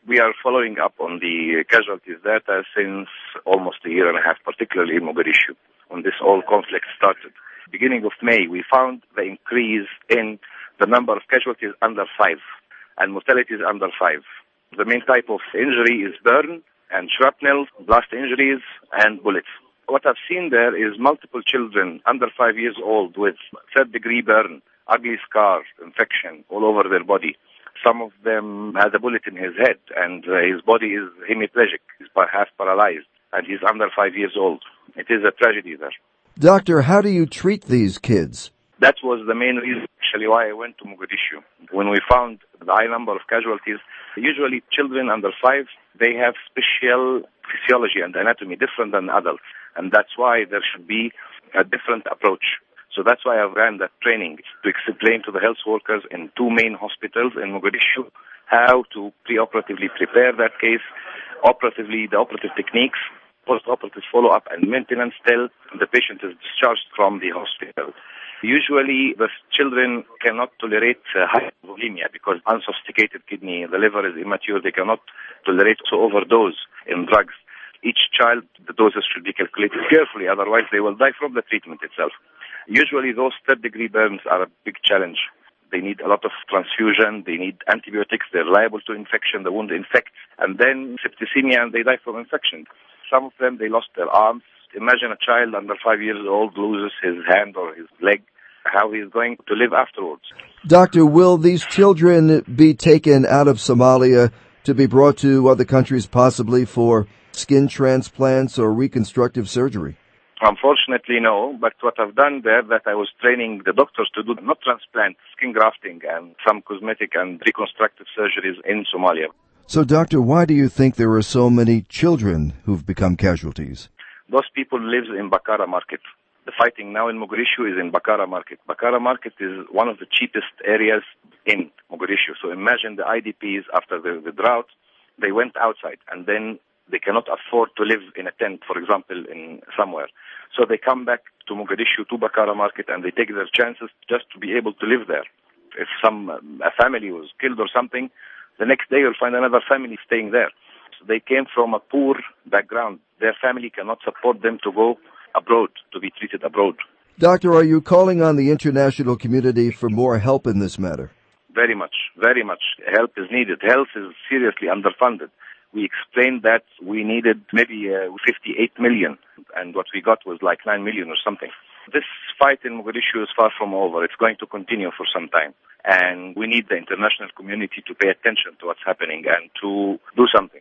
We are following up on the casualties data since almost a year and a half, particularly in Mogadishu, when this whole conflict started. Beginning of May, we found the increase in the number of casualties under 5 and mortalities under 5. The main type of injury is burn and shrapnel, blast injuries, and bullets. What I've seen there is multiple children under 5 years old with third-degree burn, ugly scar, infection all over their body. Some of them had a bullet in his head, and his body is hemiplegic. He's half paralyzed, and he's under 5 years old. It is a tragedy there. Doctor, how do you treat these kids? That was the main reason, actually, why I went to Mogadishu. When we found the high number of casualties, usually children under 5, they have special physiology and anatomy different than adults, and that's why there should be a different approach. So that's why I ran that training, to explain to the health workers in 2 main hospitals in Mogadishu how to preoperatively prepare that case, operatively the operative techniques, post-operative follow-up and maintenance till the patient is discharged from the hospital. Usually the children cannot tolerate hypovolemia because unsophisticated kidney, the liver is immature, they cannot tolerate to overdose in drugs. Each child, the doses should be calculated carefully, otherwise they will die from the treatment itself. Usually those third-degree burns are a big challenge. They need a lot of transfusion, they need antibiotics, they're liable to infection, the wound infects, and then septicemia, and they die from infection. Some of them, they lost their arms. Imagine a child under 5 years old loses his hand or his leg, how he's going to live afterwards. Doctor, will these children be taken out of Somalia to be brought to other countries possibly for skin transplants or reconstructive surgery? Unfortunately, no, but what I've done there, that I was training the doctors to do not transplant, skin grafting and some cosmetic and reconstructive surgeries in Somalia. So, Doctor, why do you think there are so many children who've become casualties? Those people live in Bakara market. The fighting now in Mogadishu is in Bakara market. Bakara market is one of the cheapest areas in Mogadishu. So imagine the IDPs after the drought, they went outside and then they cannot afford to live in a tent, for example, in somewhere. So they come back to Mogadishu, to Bakara market, and they take their chances just to be able to live there. If a family was killed or something, the next day you'll find another family staying there. So they came from a poor background. Their family cannot support them to go abroad, to be treated abroad. Doctor, are you calling on the international community for more help in this matter? Very much, very much. Help is needed. Health is seriously underfunded. We explained that we needed maybe 58 million, and what we got was like 9 million or something. This fight in Mogadishu is far from over. It's going to continue for some time, and we need the international community to pay attention to what's happening and to do something.